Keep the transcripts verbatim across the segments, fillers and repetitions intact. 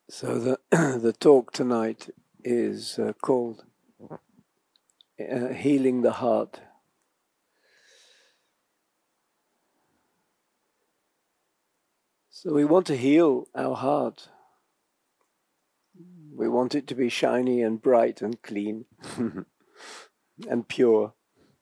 So the the talk tonight is uh, called uh, Healing the Heart. So we want to heal our heart. We want it to be shiny and bright and clean and pure.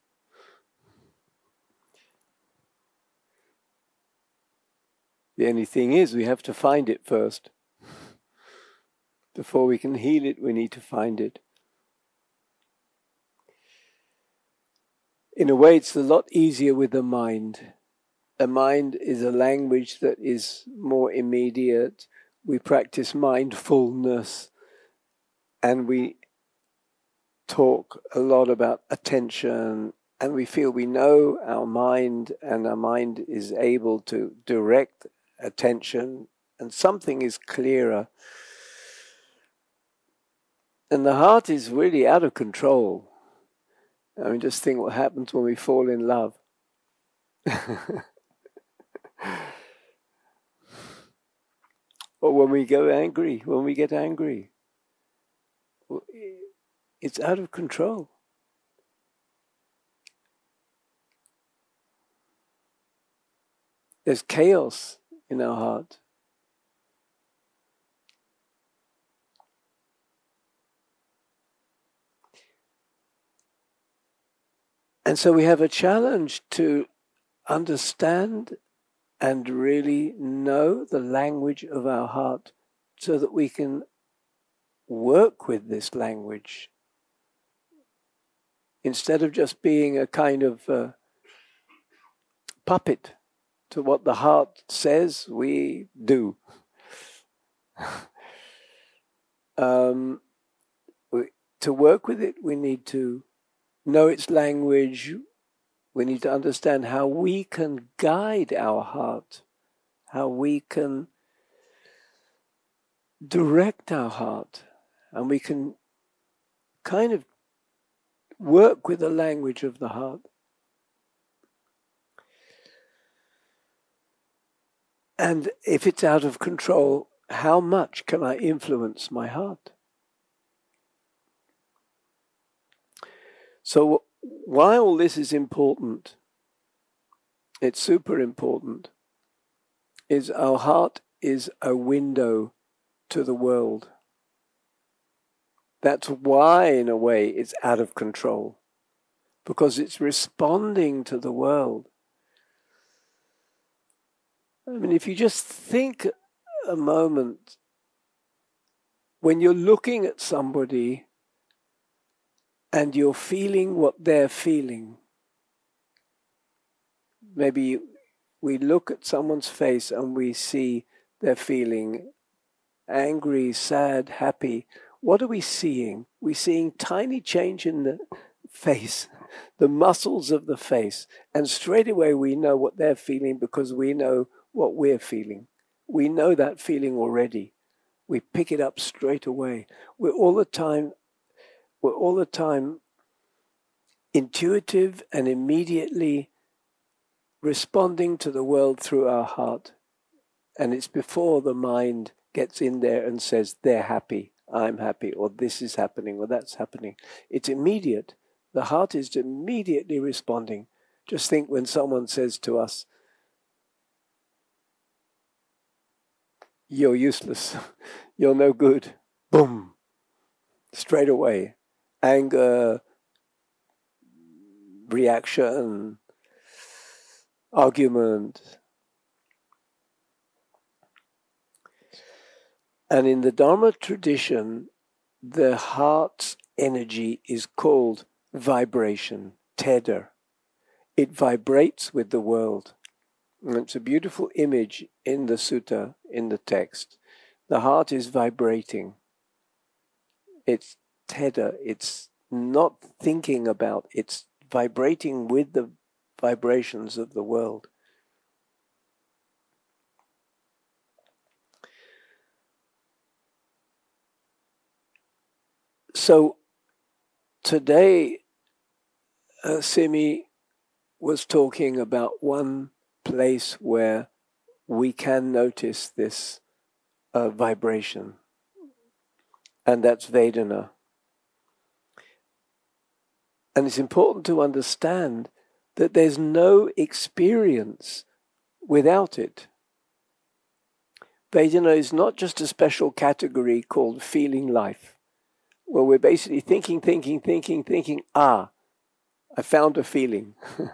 The only thing is we have to find it first. Before we can heal it, we need to find it. In a way, it's a lot easier with the mind. The mind is a language that is more immediate. We practice mindfulness and we talk a lot about attention, and we feel we know our mind and our mind is able to direct attention and something is clearer. And the heart is really out of control. I mean, just think what happens when we fall in love. Or when we go angry, when we get angry. It's out of control. There's chaos in our heart. And so we have a challenge to understand and really know the language of our heart so that we can work with this language. Instead of just being a kind of uh, puppet to what the heart says, we do. um, we, to work with it, we need to know its language. We need to understand how we can guide our heart, how we can direct our heart, and we can kind of work with the language of the heart. And if it's out of control, how much can I influence my heart? So why all this is important, it's super important, is our heart is a window to the world. That's why, in a way, it's out of control, because it's responding to the world. I mean, if you just think a moment, when you're looking at somebody and you're feeling what they're feeling, maybe we look at someone's face and we see they're feeling angry, sad, happy. What are we seeing? We're seeing tiny change in the face, the muscles of the face. And straight away we know what they're feeling because we know what we're feeling. We know that feeling already. We pick it up straight away. We're all the time, we're all the time intuitive and immediately responding to the world through our heart. And it's before the mind gets in there and says, they're happy, I'm happy, or this is happening, or that's happening. It's immediate. The heart is immediately responding. Just think when someone says to us, you're useless, you're no good, boom, straight away. Anger, reaction, argument. And in the Dharma tradition, the heart's energy is called vibration, tedder. It vibrates with the world. And it's a beautiful image in the sutta, in the text. The heart is vibrating. It's tedder. It's not thinking about, it's vibrating with the vibrations of the world. So today, uh, Simi was talking about one place where we can notice this uh, vibration. And that's Vedana. And it's important to understand that there's no experience without it. Vedana is not just a special category called feeling life, where we're basically thinking, thinking, thinking, thinking, ah, I found a feeling.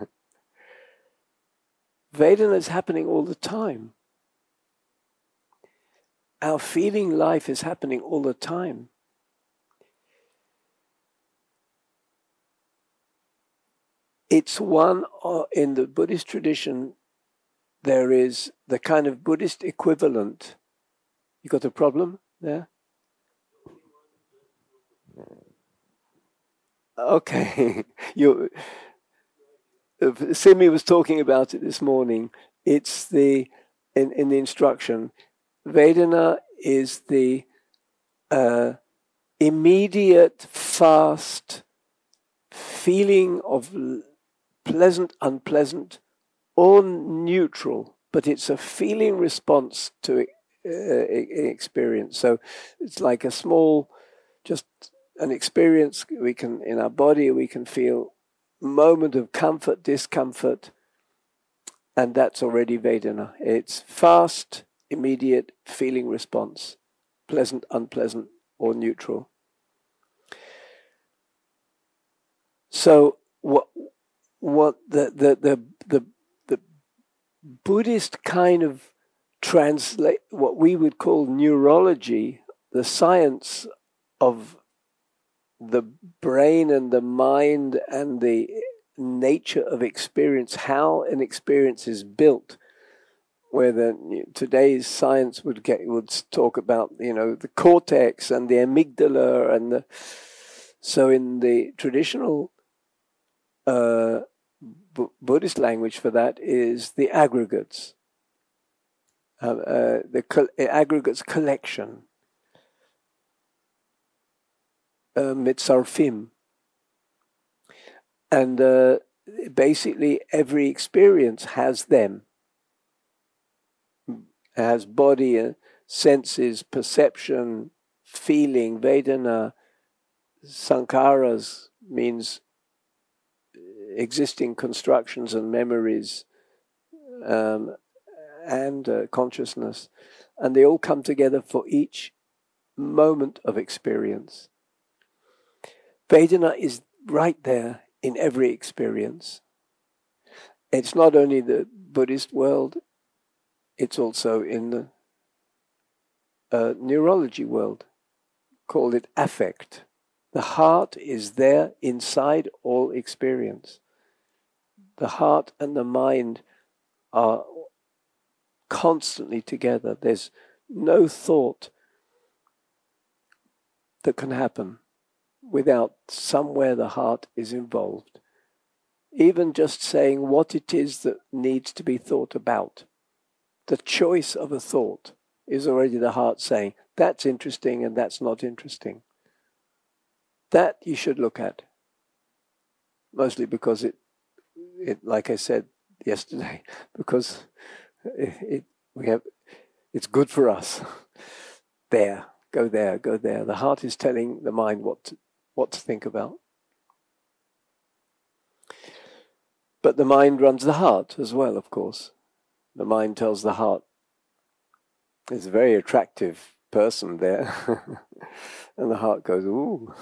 Vedana is happening all the time. Our feeling life is happening all the time. It's one, uh, in the Buddhist tradition, there is the kind of Buddhist equivalent. You got a problem there? Okay. you, uh, Simi was talking about it this morning. It's the, in, in the instruction, Vedana is the uh, immediate, fast feeling of pleasant, unpleasant, or neutral, but it's a feeling response to uh, experience. So it's like a small, just an experience we can, in our body, we can feel moment of comfort, discomfort, and that's already Vedana. It's fast, immediate feeling response, pleasant, unpleasant, or neutral. So what what the the the the, the Buddhist kind of translate, what we would call neurology, the science of the brain and the mind and the nature of experience, how an experience is built, where the, today's science would get would talk about, you know, the cortex and the amygdala, and the so in the traditional uh, B- Buddhist language for that is the aggregates, uh, uh, the co- aggregates collection, uh, mitzarfim, and uh, basically every experience has them. Has body, uh, senses, perception, feeling, Vedana, Sankharas means existing constructions and memories, um, and uh, consciousness. And they all come together for each moment of experience. Vedana is right there in every experience. It's not only the Buddhist world, it's also in the uh, neurology world. Call it affect. The heart is there inside all experience. The heart and the mind are constantly together. There's no thought that can happen without somewhere the heart is involved. Even just saying what it is that needs to be thought about. The choice of a thought is already the heart saying, that's interesting and that's not interesting. That you should look at. Mostly because it, it like I said yesterday, because it, it we have, it's good for us. There, go there, go there. The heart is telling the mind what to, what to think about. But the mind runs the heart as well, of course. The mind tells the heart, there's a very attractive person there. And the heart goes, ooh.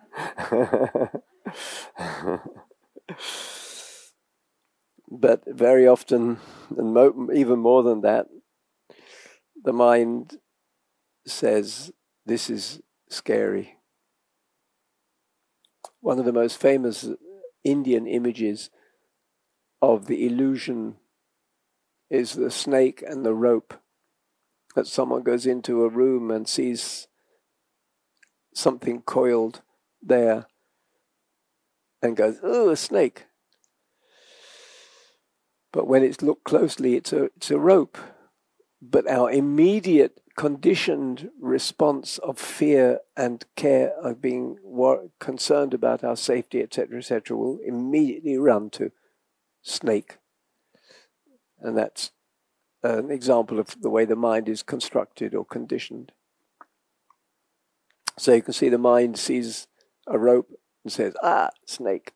But very often, and mo- even more than that, the mind says, this is scary. One of the most famous Indian images of the illusion is the snake and the rope. That someone goes into a room and sees something coiled there and goes, oh, a snake. But when it's looked closely, it's a, it's a rope. But our immediate conditioned response of fear and care, of being wor- concerned about our safety, et cetera, et cetera, will immediately run to snake. And that's an example of the way the mind is constructed or conditioned. So you can see the mind sees a rope and says, ah, snake.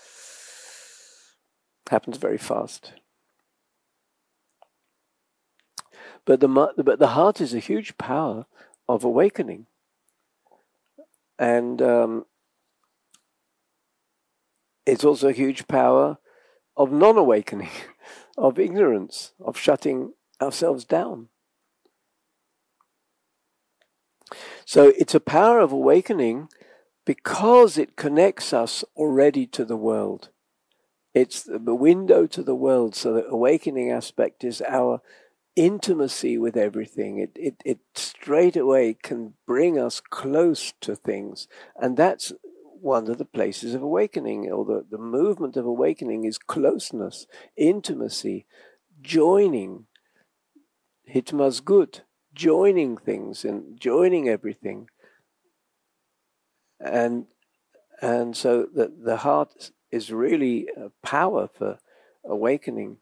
Happens very fast. But the, but the heart is a huge power of awakening. And um, it's also a huge power of non-awakening, of ignorance, of shutting ourselves down. So it's a power of awakening because it connects us already to the world. It's the window to the world. So the awakening aspect is our intimacy with everything. It, it, it straight away can bring us close to things. And that's one of the places of awakening, or the, the movement of awakening is closeness, intimacy, joining, hitmasgut, joining things and joining everything. And and so the, the heart is really a power for awakening.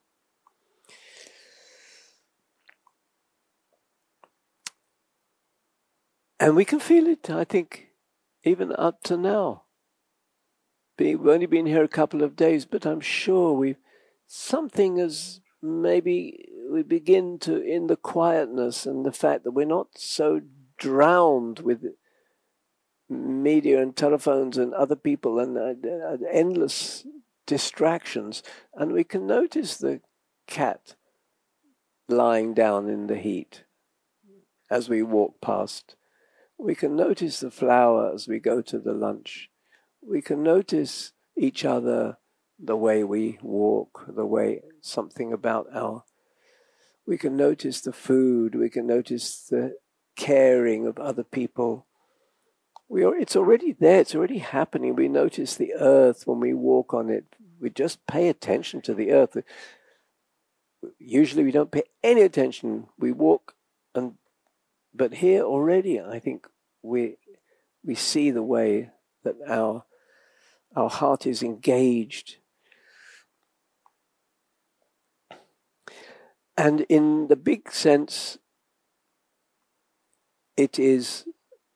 And we can feel it, I think, even up to now. We've only been here a couple of days, but I'm sure we something has maybe we begin to, in the quietness and the fact that we're not so drowned with media and telephones and other people and uh, endless distractions, and we can notice the cat lying down in the heat as we walk past. We can notice the flower as we go to the lunch. We can notice each other, the way we walk, the way something about our... We can notice the food, we can notice the caring of other people. We are, it's already there, it's already happening. We notice the earth when we walk on it. We just pay attention to the earth. Usually we don't pay any attention. We walk, and but here already I think we we see the way that our our heart is engaged. And in the big sense, it is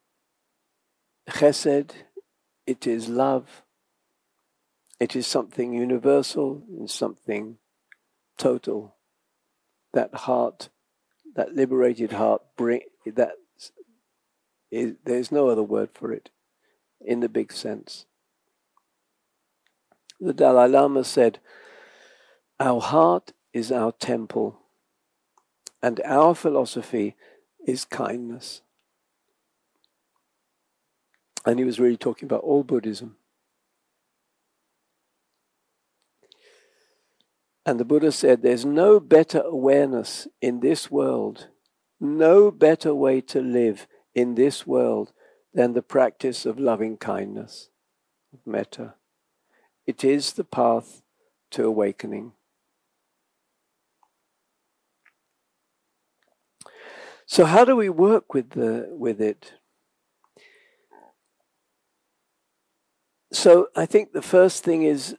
chesed, it is love, it is something universal and something total. That heart, that liberated heart, bring that is, there's no other word for it in the big sense. The Dalai Lama said, our heart is our temple, and our philosophy is kindness. And he was really talking about all Buddhism. And the Buddha said, there's no better awareness in this world, no better way to live in this world than the practice of loving kindness, of metta. It is the path to awakening. So how do we work with the with it? So I think the first thing is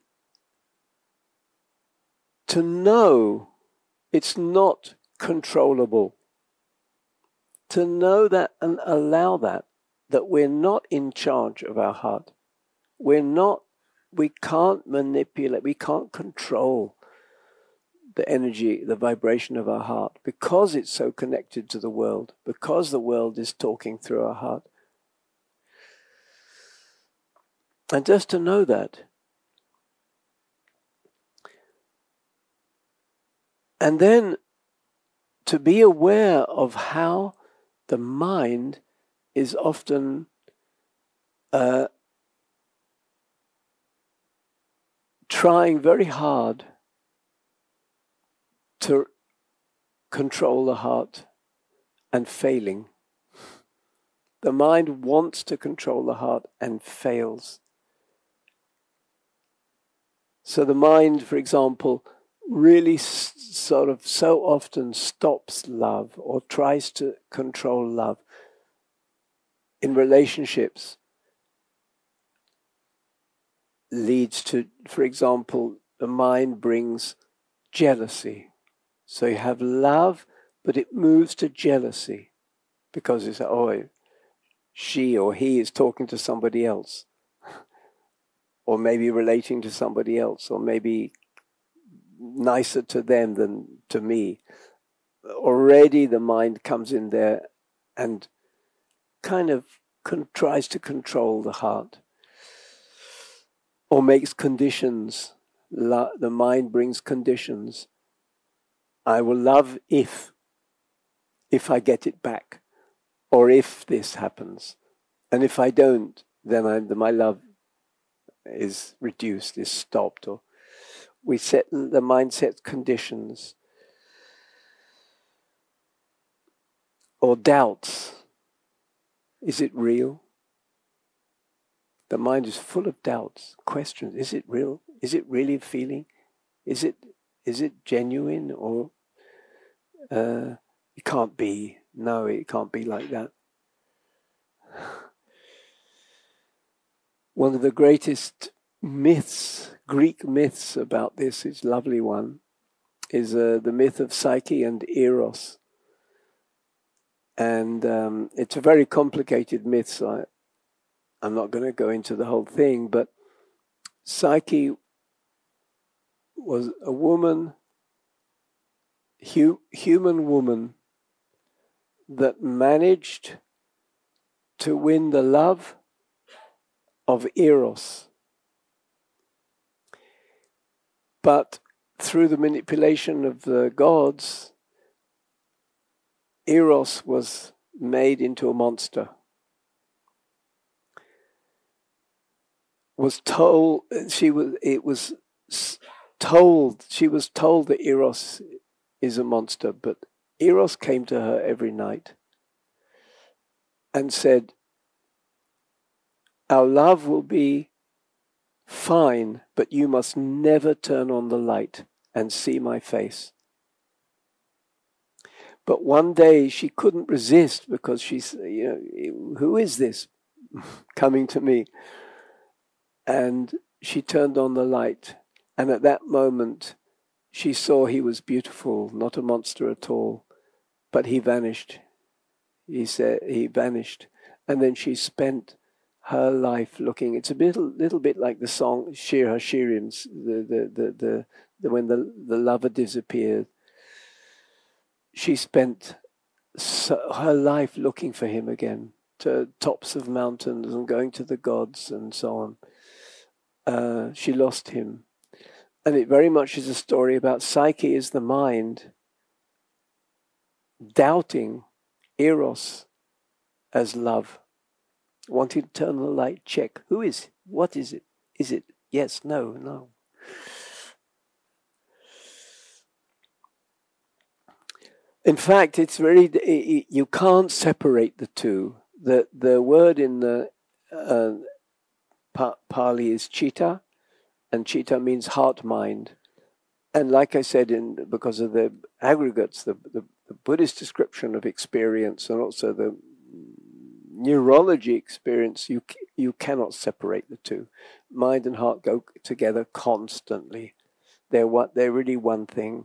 to know it's not controllable. To know that and allow that, that we're not in charge of our heart. We're not, we can't manipulate, we can't control the energy, the vibration of our heart, because it's so connected to the world, because the world is talking through our heart. And just to know that. And then to be aware of how the mind is often uh, trying very hard to control the heart and failing. The mind wants to control the heart and fails. So the mind, for example, really s- sort of so often stops love or tries to control love in relationships. Leads to, for example, the mind brings jealousy. So you have love, but it moves to jealousy because it's, oh, she or he is talking to somebody else, or maybe relating to somebody else, or maybe nicer to them than to me. Already the mind comes in there and kind of con- tries to control the heart, or makes conditions. Lo- the mind brings conditions. I will love if, if I get it back, or if this happens. And if I don't, then I, my love is reduced, is stopped. Or we set, the mind sets conditions. Or doubts. Is it real? The mind is full of doubts, questions. Is it real? Is it really a feeling? Is it is it genuine? Or uh, it can't be. No, it can't be like that. One of the greatest myths, Greek myths about this, is a lovely one, is uh, the myth of Psyche and Eros. And um, it's a very complicated myth, so I, I'm not going to go into the whole thing, but Psyche was a woman, hu- human woman, that managed to win the love of Eros. But through the manipulation of the gods, Eros was made into a monster. Was told she was. It was told she was told that Eros is a monster, but Eros came to her every night and said, "Our love will be fine, but you must never turn on the light and see my face." But one day she couldn't resist, because she's, you know, who is this coming to me? And she turned on the light. And at that moment, she saw he was beautiful, not a monster at all. But he vanished. He said he vanished. And then she spent her life looking. It's a little, little bit like the song Shir HaShirim, the, the, the, the, the, when the, the lover disappeared. She spent so, her life looking for him again, to tops of mountains and going to the gods and so on. Uh, she lost him. And it very much is a story about Psyche as the mind doubting Eros as love, wanting to turn on the light, check. Who is it? What is it? Is it yes, no, no? In fact, it's very, it, you can't separate the two. The, the word in the uh, pa- Pali is chitta, and chitta means heart-mind. And like I said, in because of the aggregates, the, the, the Buddhist description of experience, and also the neurology experience, you you cannot separate the two. Mind and heart go together constantly. They're what they're really one thing.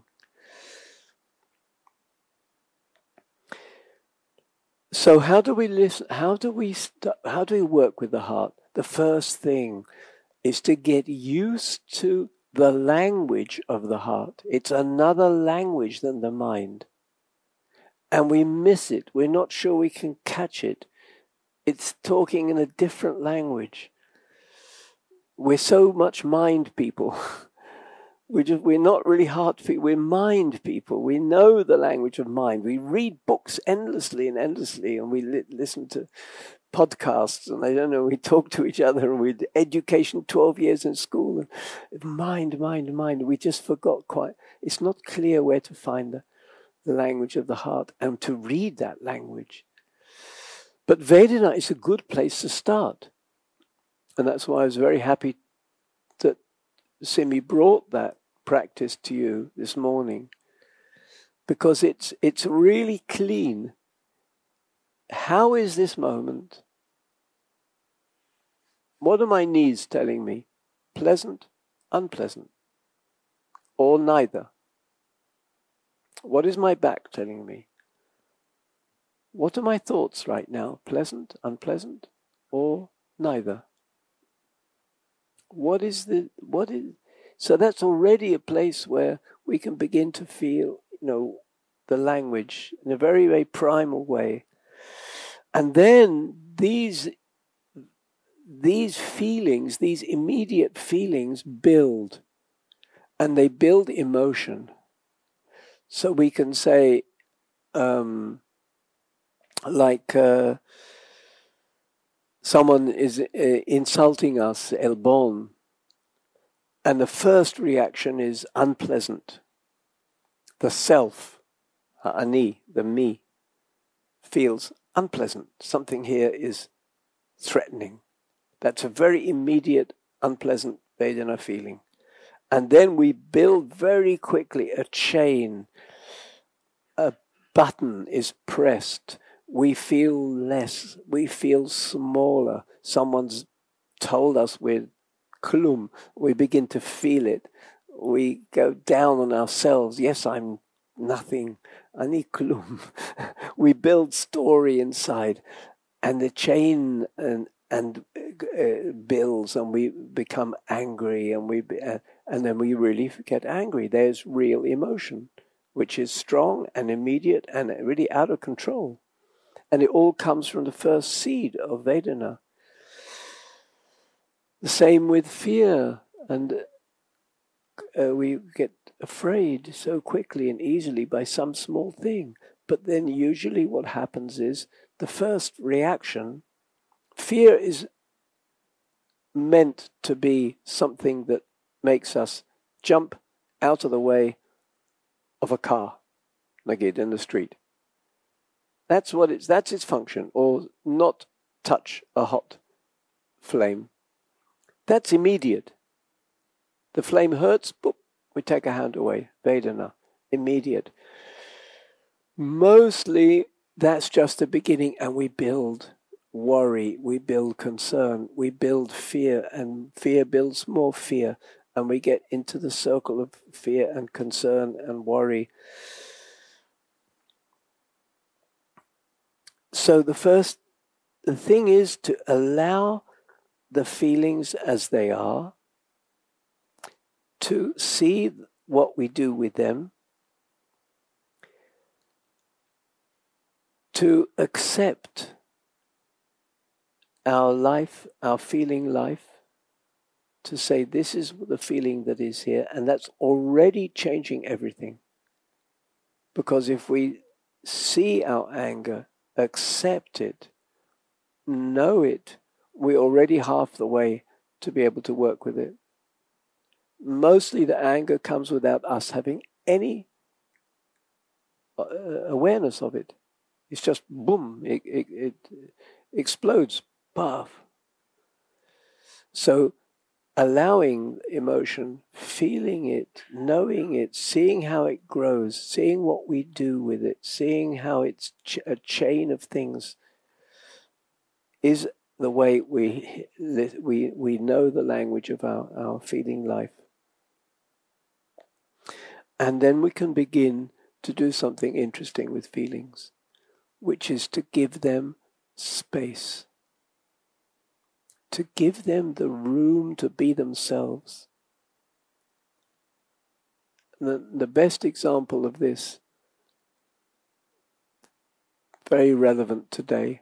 So how do we listen? How do we st- how do we work with the heart? The first thing is to get used to the language of the heart. It's another language than the mind. And we miss it. We're not sure we can catch it. It's talking in a different language. We're so much mind people. We're, just, we're not really heart people. We're mind people. We know the language of mind. We read books endlessly and endlessly, and we li- listen to podcasts, and I don't know, we talk to each other, and we did education twelve years in school, and mind, mind, mind. We just forgot quite. It's not clear where to find the, the language of the heart and to read that language. But Vedana is a good place to start. And that's why I was very happy that Simi brought that practice to you this morning, because it's it's really clean. How is this moment? What are my knees telling me? Pleasant, unpleasant, or neither? What is my back telling me? What are my thoughts right now? Pleasant, unpleasant, or neither? What is the, what is, so that's already a place where we can begin to feel, you know, the language in a very, very primal way. And then these, these feelings, these immediate feelings build, and they build emotion. So we can say, um, like uh, someone is uh, insulting us, elbon, and the first reaction is unpleasant. The self, ani, the me, feels unpleasant. Something here is threatening. That's a very immediate, unpleasant Vedana feeling. And then we build very quickly a chain. A button is pressed. We feel less. We feel smaller. Someone's told us we're klum. We begin to feel it. We go down on ourselves. Yes, I'm nothing. Ani klum. We build story inside. And the chain and and uh, builds, and we become angry, and we uh, and then we really get angry. There's real emotion, which is strong and immediate and really out of control, and it all comes from the first seed of Vedana. The same with fear, and uh, we get afraid so quickly and easily by some small thing. But then usually what happens is the first reaction. Fear is meant to be something that makes us jump out of the way of a car, like it in the street. That's what it's, that's its function, or not touch a hot flame. That's immediate. The flame hurts, boop, we take a hand away. Vedana, immediate. Mostly that's just the beginning, and we build worry, we build concern, we build fear, and fear builds more fear, and we get into the circle of fear and concern and worry. So the first, the thing is to allow the feelings as they are, to see what we do with them, to accept our life, our feeling life, to say this is the feeling that is here, and that's already changing everything. Because if we see our anger, accept it, know it, we're already half the way to be able to work with it. Mostly the anger comes without us having any uh, awareness of it. It's just boom, it, it, it explodes. Path. So allowing emotion, feeling it, knowing it, seeing how it grows, seeing what we do with it, seeing how it's ch- a chain of things is the way we we we know the language of our, our feeling life. And then we can begin to do something interesting with feelings, which is to give them space. To give them the room to be themselves. The, the best example of this, very relevant today,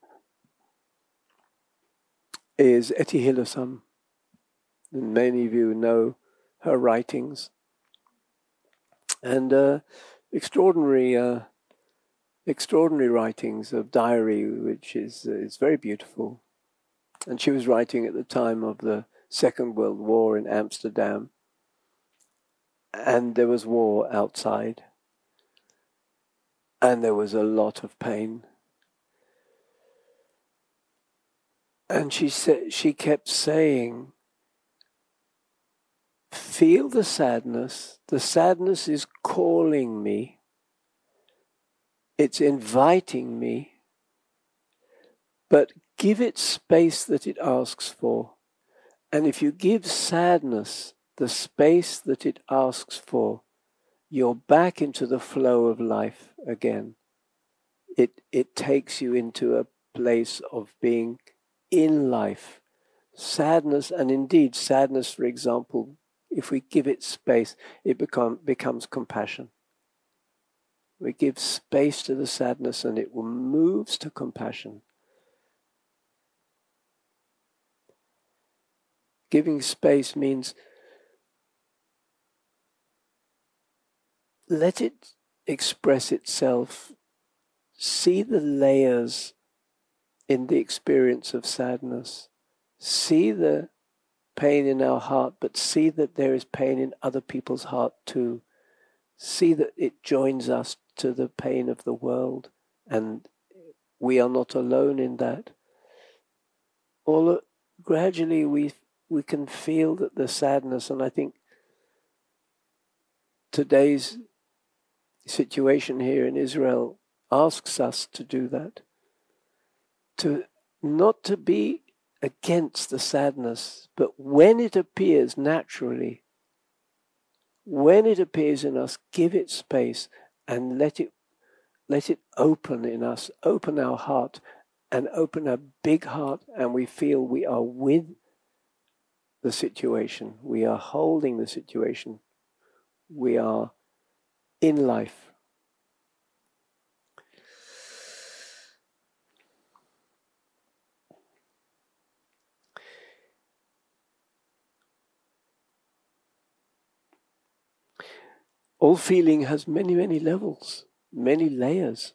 is Etty Hillesum. And many of you know her writings. And uh, extraordinary uh, extraordinary writings of diary, which is, uh, is very beautiful. And she was writing at the time of the Second World War in Amsterdam. And there was war outside. And there was a lot of pain. And she said, she kept saying, feel the sadness. The sadness is calling me. It's inviting me. But give it space that it asks for. And if you give sadness the space that it asks for, you're back into the flow of life again. It, it takes you into a place of being in life. Sadness, and indeed sadness, for example, if we give it space, it become, becomes compassion. We give space to the sadness and it moves to compassion. Giving space means let it express itself. See the layers in the experience of sadness. See the pain in our heart, but see that there is pain in other people's heart too. See that it joins us to the pain of the world, and we are not alone in that. All gradually we we can feel that the sadness, and I think today's situation here in Israel asks us to do that. To not to be against the sadness, but when it appears naturally, when it appears in us, give it space and let it let it open in us, open our heart and open a big heart, and we feel we are with the situation, we are holding the situation, we are in life. All feeling has many, many levels, many layers.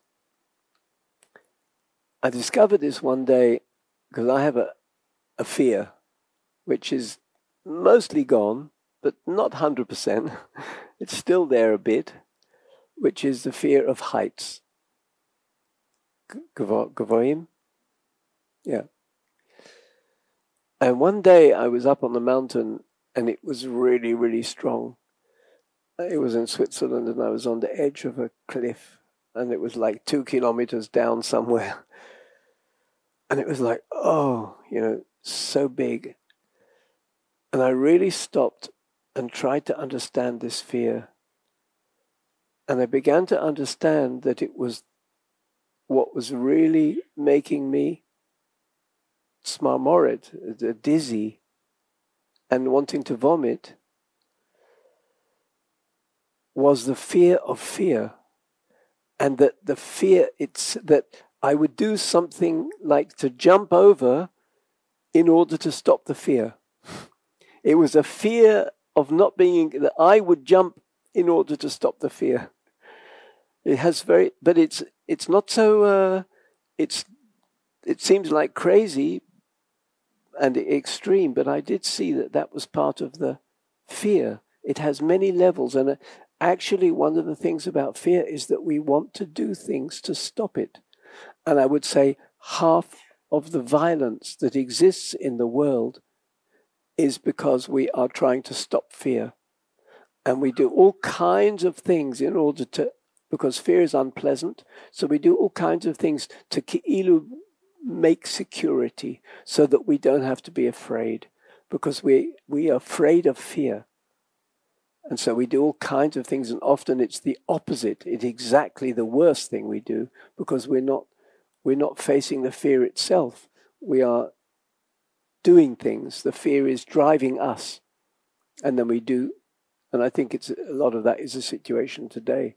I discovered this one day because I have a, a fear, which is mostly gone, but not one hundred percent. It's still there a bit, which is the fear of heights. Gavoim? Yeah. And one day I was up on the mountain and it was really, really strong. It was in Switzerland and I was on the edge of a cliff and it was like two kilometers down somewhere. And it was like, oh, you know, so big. And I really stopped and tried to understand this fear. And I began to understand that it was what was really making me smarmored, dizzy, and wanting to vomit, was the fear of fear. And that the fear, it's that I would do something like to jump over in order to stop the fear. It was a fear of not being, that I would jump in order to stop the fear. It has very, but it's it's not so, uh, it's it seems like crazy and extreme, but I did see that that was part of the fear. It has many levels, and actually one of the things about fear is that we want to do things to stop it. And I would say half of the violence that exists in the world is because we are trying to stop fear. And we do all kinds of things in order to, because fear is unpleasant, so we do all kinds of things to ki'ilu make security so that we don't have to be afraid, because we, we are afraid of fear. And so we do all kinds of things, and often it's the opposite. It's exactly the worst thing we do, because we're not we're not facing the fear itself. We are doing things. The fear is driving us, and then we do. And I think it's a lot of that is the situation today.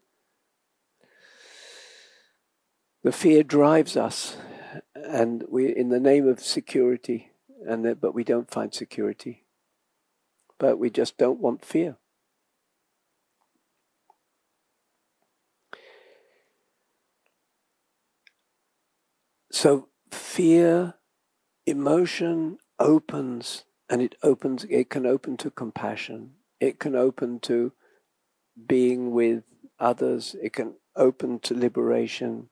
The fear drives us, and we, in the name of security, and the, but we don't find security. But we just don't want fear. So fear, emotion opens, and it opens, it can open to compassion. It can open to being with others. It can open to liberation.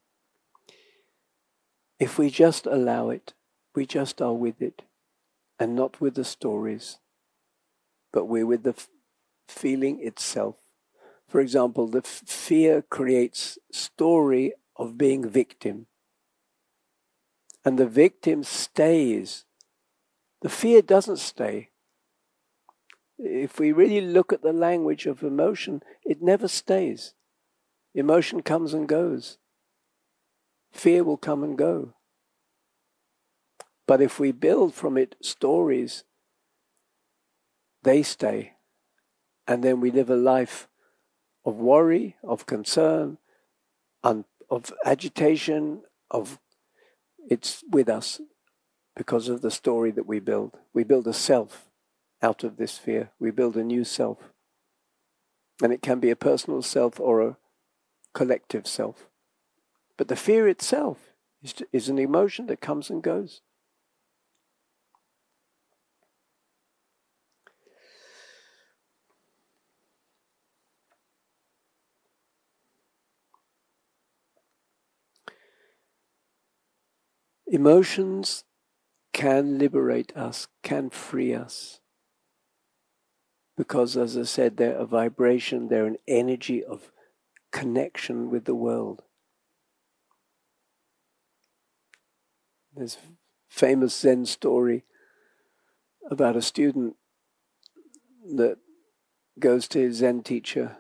If we just allow it, we just are with it, and not with the stories, but we're with the f- feeling itself. For example, the f- fear creates story of being victim. And the victim stays. The fear doesn't stay. If we really look at the language of emotion, it never stays. Emotion comes and goes. fear will come and go. But if we build from it stories, they stay. And then we live a life of worry, of concern, and of agitation, of it's with us because of the story that we build. We build a self out of this fear. We build a new self. And it can be a personal self or a collective self. But the fear itself is, is an emotion that comes and goes. Emotions can liberate us, can free us. Because, as I said, they're a vibration, they're an energy of connection with the world. There's a famous Zen story about a student that goes to his Zen teacher.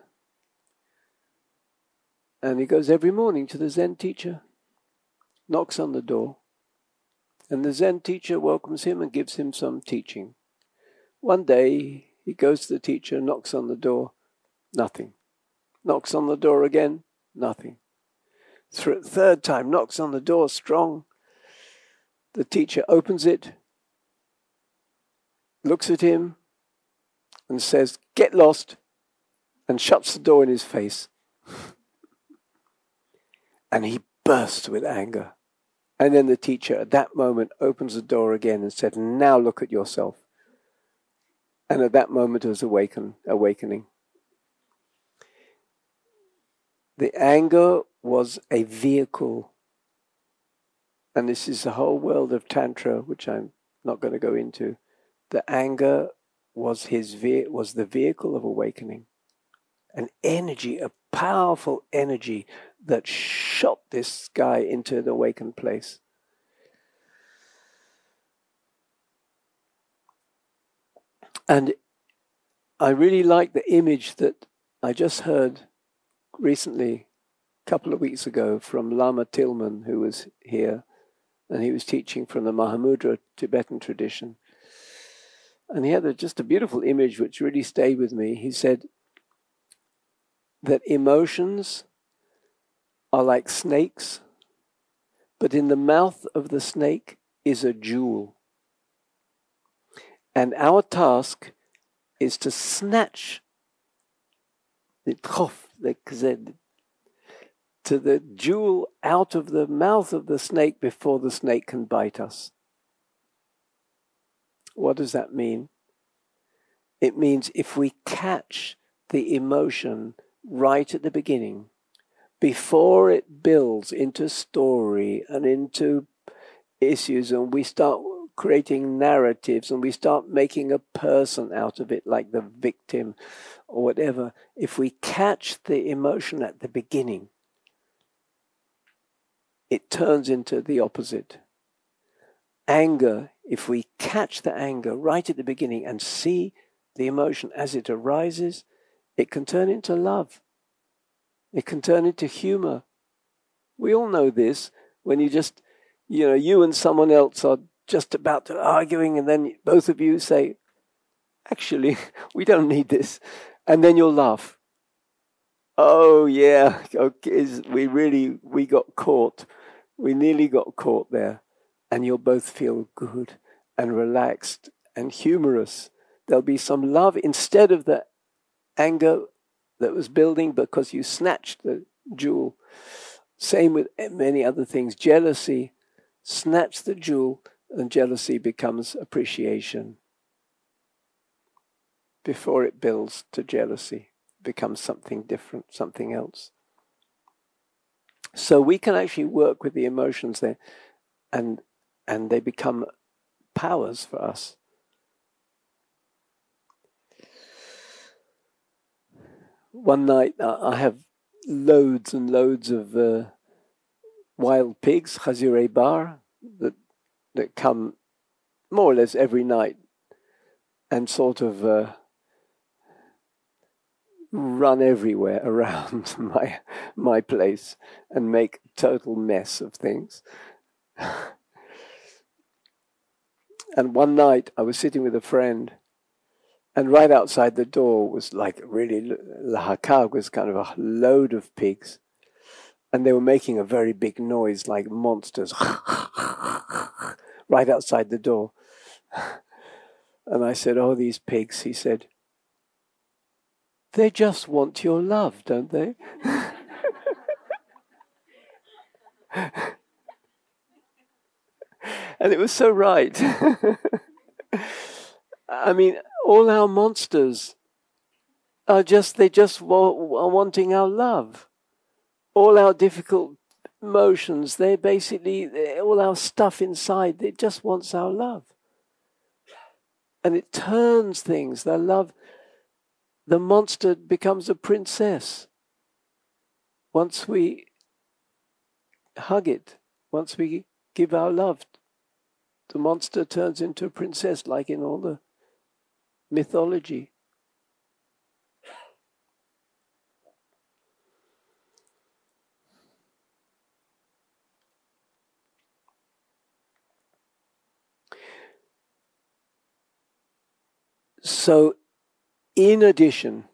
And he goes every morning to the Zen teacher, knocks on the door. And the Zen teacher welcomes him and gives him some teaching. One day, he goes to the teacher, knocks on the door, nothing. Knocks on the door again, nothing. Th- third time, knocks on the door strong. The teacher opens it, looks at him, and says, "Get lost," and shuts the door in his face. And he bursts with anger. And then the teacher at that moment opens the door again and said, "Now look at yourself." And at that moment it was awaken, awakening. The anger was a vehicle. And this is the whole world of Tantra, which I'm not going to go into. The anger was his ve- was the vehicle of awakening. An energy, a powerful energy that shot this guy into an awakened place. And I really like the image that I just heard recently, a couple of weeks ago, from Lama Tilman, who was here, and he was teaching from the Mahamudra Tibetan tradition. And he had a, just a beautiful image which really stayed with me. He said that emotions are like snakes, but in the mouth of the snake is a jewel. And our task is to snatch the trof, the kzed, to the jewel out of the mouth of the snake before the snake can bite us. What does that mean? It means if we catch the emotion right at the beginning, before it builds into story and into issues, and we start creating narratives and we start making a person out of it, like the victim or whatever, if we catch the emotion at the beginning, it turns into the opposite. Anger, if we catch the anger right at the beginning and see the emotion as it arises, it can turn into love. It can turn into humor. We all know this, when you just, you know, you and someone else are just about to arguing, and then both of you say, "Actually, we don't need this." And then you'll laugh. Oh yeah, okay, we really, we got caught. We nearly got caught there. And you'll both feel good and relaxed and humorous. There'll be some love instead of the anger that was building because you snatched the jewel. Same with many other things. Jealousy, snatch the jewel, and jealousy becomes appreciation. Before it builds to jealousy, it becomes something different, something else. So we can actually work with the emotions there, and and they become powers for us. One night, uh, I have loads and loads of uh, wild pigs, chazirei bar, that that come more or less every night and sort of uh, run everywhere around my my place and make a total mess of things. And one night I was sitting with a friend, and right outside the door was like really, Lahakag was kind of a load of pigs. And they were making a very big noise like monsters right outside the door. And I said, oh, these pigs. He said, they just want your love, don't they? And it was so right. I mean, all our monsters are just, they just wa- are wanting our love. All our difficult emotions, they're basically, they're all our stuff inside, it just wants our love. And it turns things, the love, the monster becomes a princess. Once we hug it, once we give our love, the monster turns into a princess, like in all the mythology. So, in addition,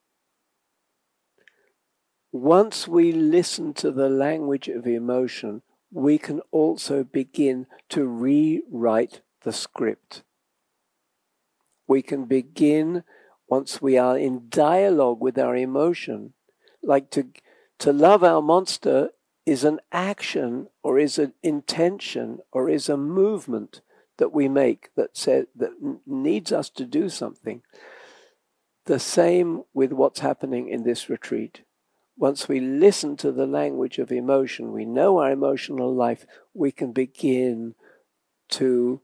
once we listen to the language of emotion, we can also begin to rewrite the script. We can begin, once we are in dialogue with our emotion, like to, to love our monster is an action or is an intention or is a movement that we make that says, that needs us to do something. The same with what's happening in this retreat. Once we listen to the language of emotion, we know our emotional life, we can begin to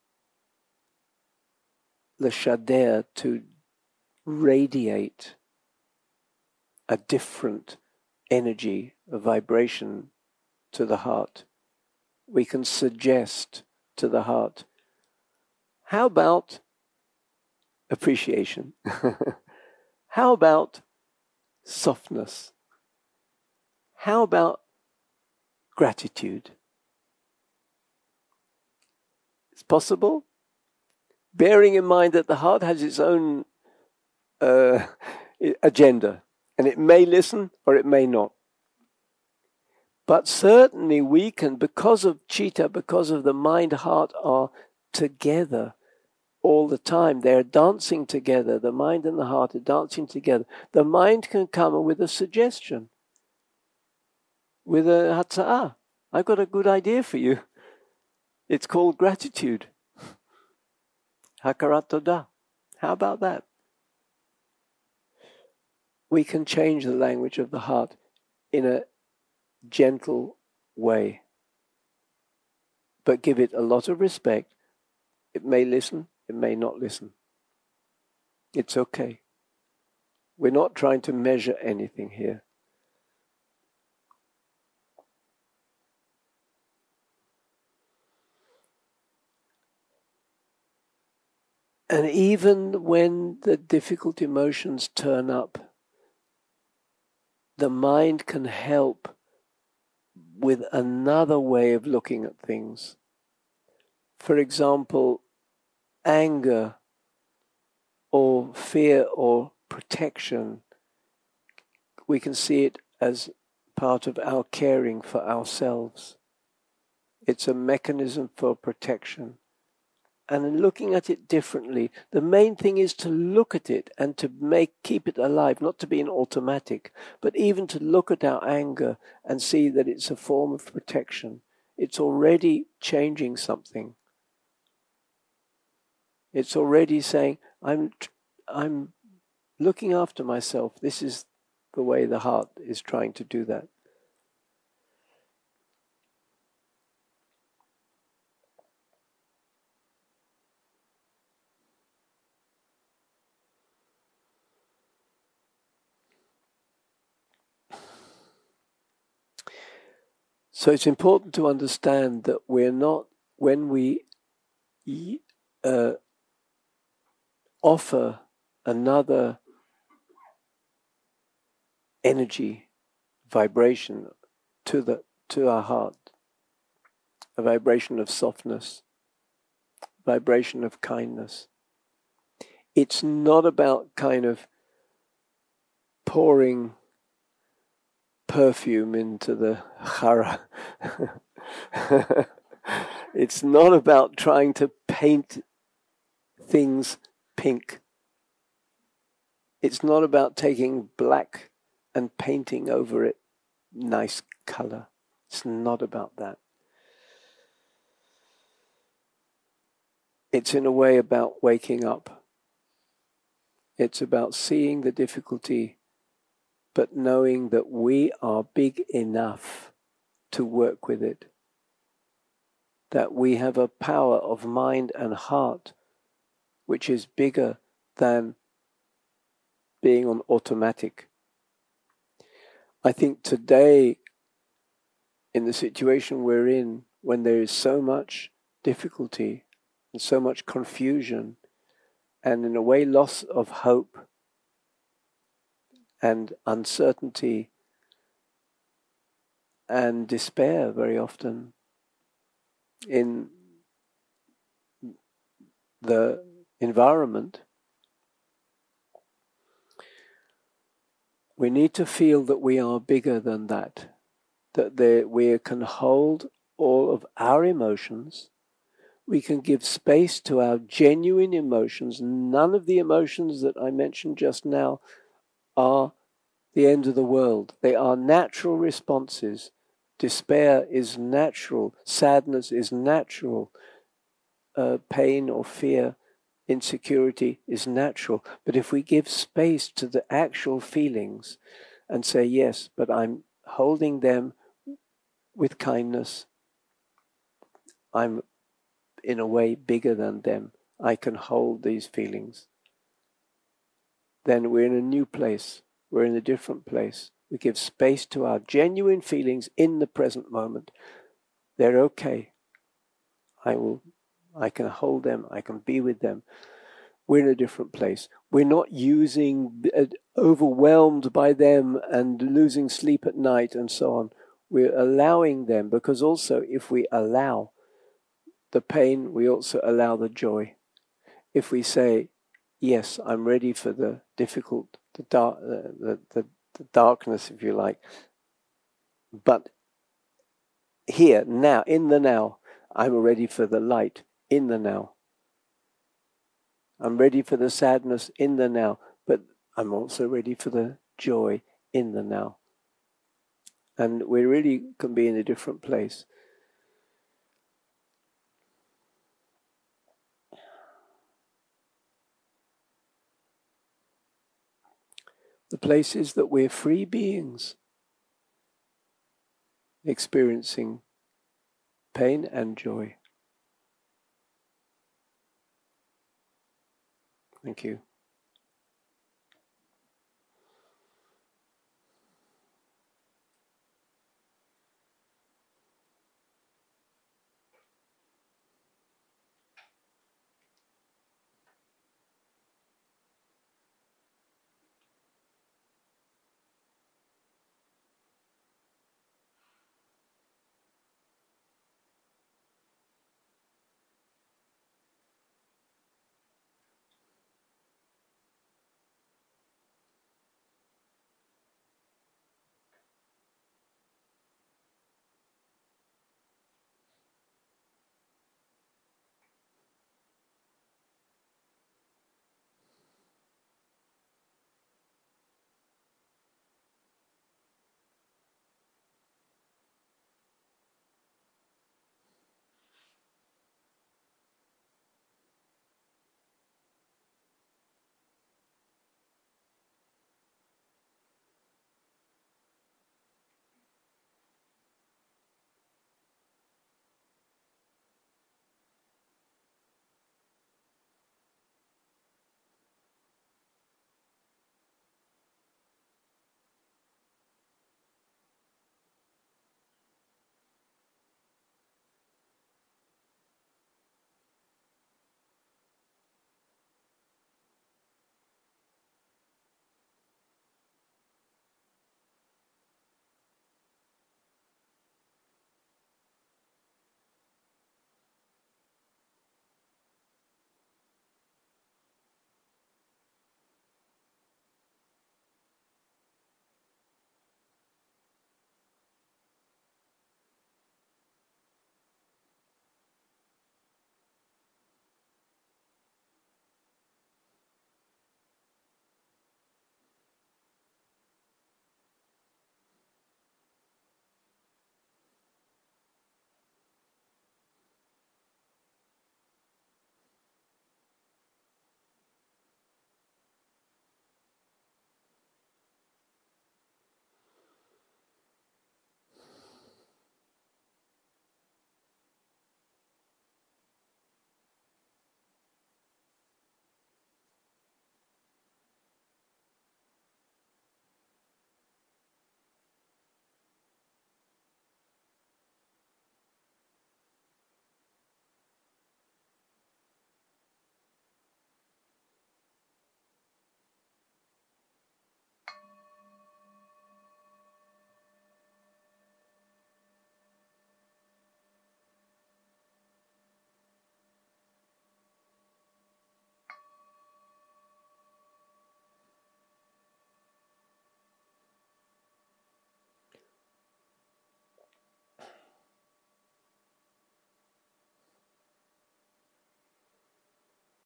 l'shader, to radiate a different energy, a vibration to the heart. We can suggest to the heart, how about appreciation? How about softness? How about gratitude? It's possible, bearing in mind that the heart has its own uh, agenda, and it may listen or it may not. But certainly we can, because of Chitta, because of the mind-heart are together all the time. They're dancing together. The mind and the heart are dancing together. The mind can come with a suggestion, with a hatza'ah. I've got a good idea for you. It's called gratitude. Hakarat todah. How about that? We can change the language of the heart in a gentle way, but give it a lot of respect. It may listen, it may not listen. It's okay. We're not trying to measure anything here. And even when the difficult emotions turn up, the mind can help with another way of looking at things. For example, anger or fear or protection, we can see it as part of our caring for ourselves. It's a mechanism for protection. And in looking at it differently, the main thing is to look at it and to make keep it alive, not to be an automatic, but even to look at our anger and see that it's a form of protection. It's already changing something. It's already saying, I'm, I'm looking after myself. This is the way the heart is trying to do that. So it's important to understand that we're not, when we uh, offer another energy, vibration to the to our heart, a vibration of softness, vibration of kindness. It's not about kind of pouring perfume into the chara. It's not about trying to paint things pink. It's not about taking black and painting over it nice color. It's not about that. It's in a way about waking up. It's about seeing the difficulty, but knowing that we are big enough to work with it. That we have a power of mind and heart which is bigger than being on automatic. I think today, in the situation we're in, when there is so much difficulty and so much confusion, and in a way loss of hope and uncertainty and despair very often in the environment, we need to feel that we are bigger than that, that there, we can hold all of our emotions. We can give space to our genuine emotions. None of the emotions that I mentioned just now are the end of the world. They are natural responses. Despair is natural. Sadness is natural. Uh, pain or fear, insecurity is natural. But if we give space to the actual feelings and say, yes, but I'm holding them with kindness, I'm in a way bigger than them, I can hold these feelings, then we're in a new place. We're in a different place. We give space to our genuine feelings in the present moment. They're okay. I will, I can hold them. I can be with them. We're in a different place. We're not using, uh, overwhelmed by them and losing sleep at night and so on. We're allowing them, because also if we allow the pain, we also allow the joy. If we say, yes, I'm ready for the difficult, the dark, uh, the, the, the darkness, if you like, but here, now, in the now, I'm ready for the light in the now. I'm ready for the sadness in the now, but I'm also ready for the joy in the now. And we really can be in a different place. The place is that we're free beings, experiencing pain and joy. Thank you.